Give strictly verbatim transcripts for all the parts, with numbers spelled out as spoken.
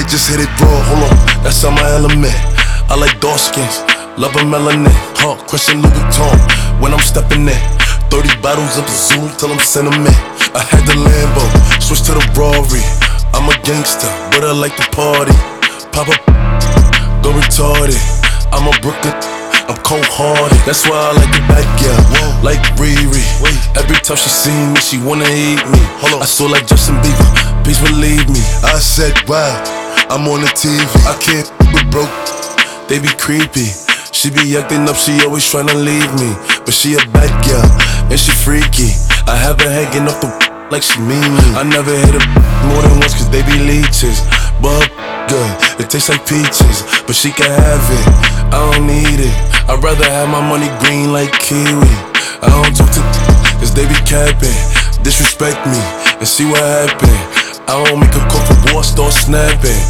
just hit it raw, hold on, that's on my element. I like dark skins, love a melanin. Huh, Christian Louis Vuitton, when I'm stepping in. Thirty bottles of the Zoom till I'm sentiment. I had the Lambo, switch to the Rory. I'm a gangster, but I like to party. Pop up, go retarded. I'm a Brooklyn, I'm cold-hearted. That's why I like the bad girl, like Riri. Every time she see me, she wanna eat me. I saw like Justin Bieber, please believe me. I said, wow, I'm on the T V. I can't with broke, they be creepy. She be acting up, she always tryna leave me. But she a bad girl, and she freaky. I have her hanging off the like she mean me. I never hit her more than once cause they be leeches. But good, it tastes like peaches. But she can have it, I don't need it. I'd rather have my money green like kiwi. I don't talk to cause they be capping. Disrespect me and see what happen. I don't make a call for war, start snapping.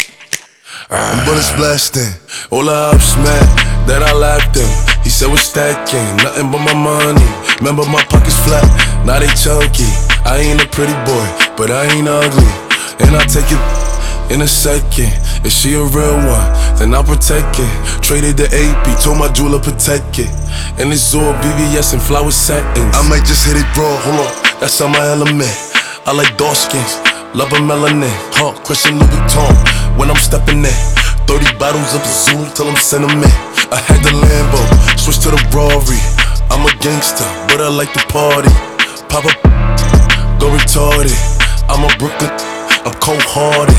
I'm bullets blasting, all the ups mad that I laughed him. He said we're stacking, nothing but my money. Remember my pockets flat, now they chunky. I ain't a pretty boy, but I ain't ugly. And I'll take it in a second. If she a real one, then I'll protect it. Traded the A P, told my jeweler protect it. And it's all B B S and flower satins. I might just hit it raw, hold on, that's on my element. I like dark skins, love a melanin. Huh, Christian Louis Vuitton, when I'm stepping in. Thirty bottles of the Zoom till I'm sentiment. I had the Lambo, switch to the Rory. I'm a gangster, but I like to party. Pop up, go retarded. I'm a Brooklyn, I'm cold-hearted.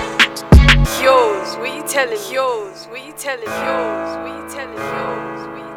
Yours, what you telling? Yours, what you telling? Yours, what you telling? Yours, what you